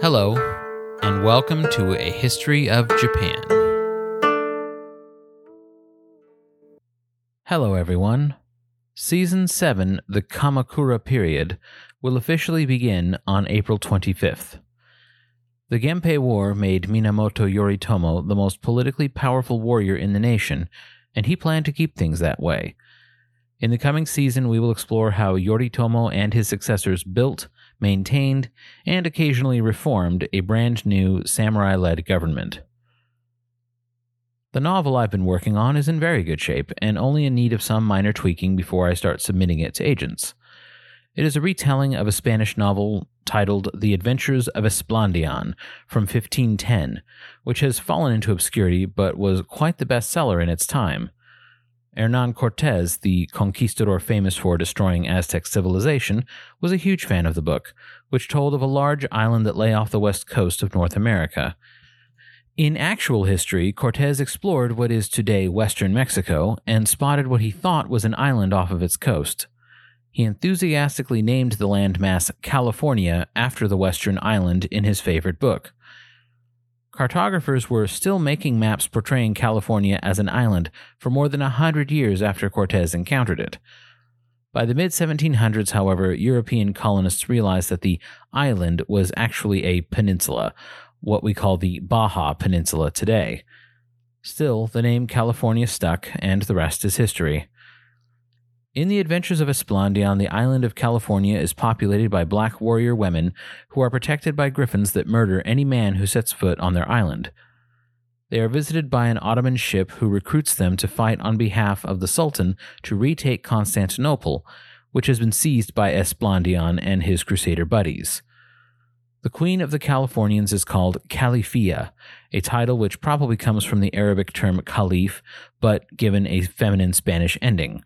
Hello, and welcome to A History of Japan. Hello, everyone. Season 7, the Kamakura period, will officially begin on April 25th. The Genpei War made Minamoto Yoritomo the most politically powerful warrior in the nation, and he planned to keep things that way. In the coming season, we will explore how Yoritomo and his successors built, maintained, and occasionally reformed a brand new samurai-led government. The novel I've been working on is in very good shape, and only in need of some minor tweaking before I start submitting it to agents. It is a retelling of a Spanish novel titled The Adventures of Esplandian from 1510, which has fallen into obscurity but was quite the bestseller in its time. Hernán Cortés, the conquistador famous for destroying Aztec civilization, was a huge fan of the book, which told of a large island that lay off the west coast of North America. In actual history, Cortés explored what is today western Mexico and spotted what he thought was an island off of its coast. He enthusiastically named the landmass California after the western island in his favorite book. Cartographers were still making maps portraying California as an island for more than 100 years after Cortés encountered it. By the mid-1700s, however, European colonists realized that the island was actually a peninsula, what we call the Baja Peninsula today. Still, the name California stuck, and the rest is history. In the Adventures of Esplandian, the island of California is populated by black warrior women who are protected by griffins that murder any man who sets foot on their island. They are visited by an Ottoman ship who recruits them to fight on behalf of the Sultan to retake Constantinople, which has been seized by Esplandian and his crusader buddies. The Queen of the Californians is called Califia, a title which probably comes from the Arabic term caliph, but given a feminine Spanish ending.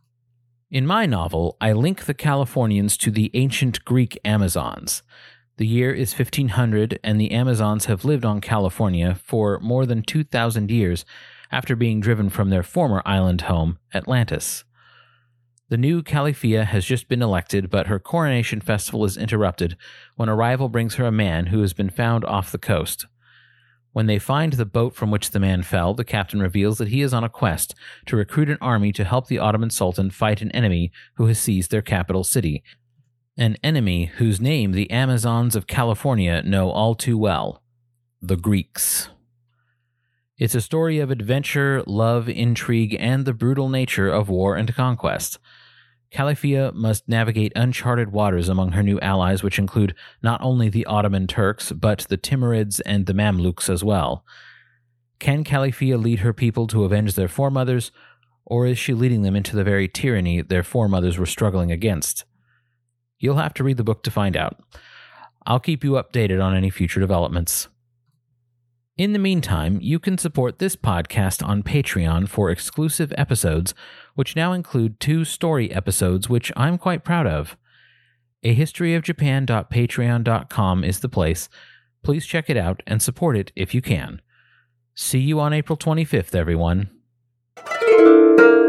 In my novel, I link the Californians to the ancient Greek Amazons. The year is 1500, and the Amazons have lived on California for more than 2,000 years after being driven from their former island home, Atlantis. The new Califia has just been elected, but her coronation festival is interrupted when a rival brings her a man who has been found off the coast. When they find the boat from which the man fell, the captain reveals that he is on a quest to recruit an army to help the Ottoman Sultan fight an enemy who has seized their capital city, an enemy whose name the Amazons of California know all too well, the Greeks. It's a story of adventure, love, intrigue, and the brutal nature of war and conquest. Califia must navigate uncharted waters among her new allies, which include not only the Ottoman Turks, but the Timurids and the Mamluks as well. Can Califia lead her people to avenge their foremothers, or is she leading them into the very tyranny their foremothers were struggling against? You'll have to read the book to find out. I'll keep you updated on any future developments. In the meantime, you can support this podcast on Patreon for exclusive episodes, which now include 2 story episodes, which I'm quite proud of. ahistoryofjapan.patreon.com is the place. Please check it out and support it if you can. See you on April 25th, everyone.